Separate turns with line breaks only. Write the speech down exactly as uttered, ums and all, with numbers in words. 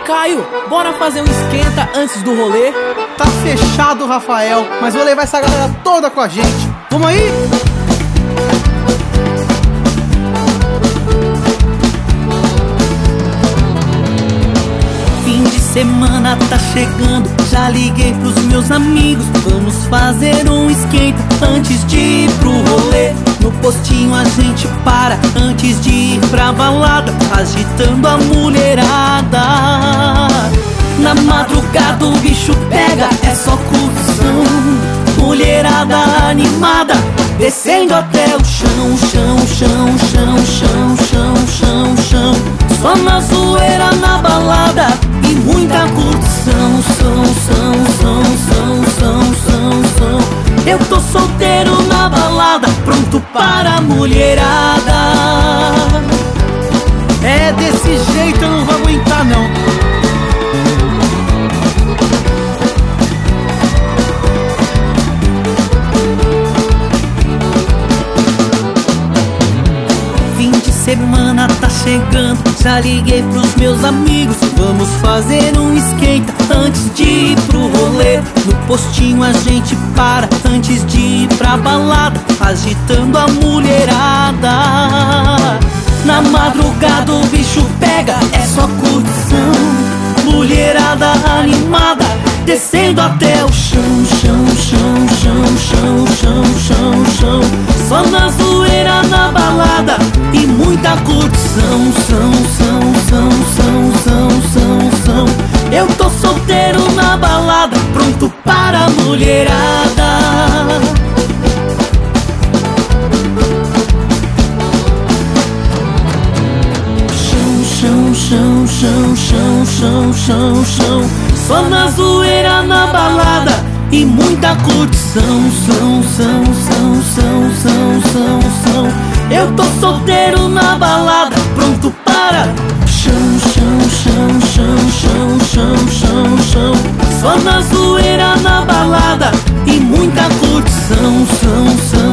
Caio, bora fazer um esquenta antes do rolê?
Tá fechado, Rafael, mas vou levar essa galera toda com a gente. Vamos aí?
Fim de semana tá chegando, já liguei pros meus amigos. Vamos fazer um esquenta antes de ir pro rolê. No postinho a gente para antes de ir pra balada, agitando a mulherada. Na madrugada o bicho pega, é só curtição. Mulherada animada, descendo até o chão, chão, chão, chão, chão, chão, chão, chão. Só na zoeira, na balada e muita curtição. São, são, são, são, são, são, são. Eu tô solteiro na balada, pronto para a mulherada.
É desse jeito, eu não vou aguentar não.
Semana tá chegando, já liguei pros meus amigos. Vamos fazer um esquenta antes de ir pro rolê. No postinho a gente para antes de ir pra balada, agitando a mulherada. Na madrugada o bicho pega, é só curtição. Mulherada animada, descendo até o chão, chão, chão, chão, chão, chão, chão, chão. Só na zoeira, na balada e muita curtição. São, são, são, são, são, são, são. Eu tô solteiro na balada, pronto para a mulherada. Chão, chão, chão, chão, chão, chão, chão. Só na zoeira, na balada e muita curtição. São, são, são, são, são, são, são. Eu tô solteiro na balada, pronto para chão, chão, chão, chão, chão, chão, chão, chão. Só na zoeira, na balada e muita curtição. São, são.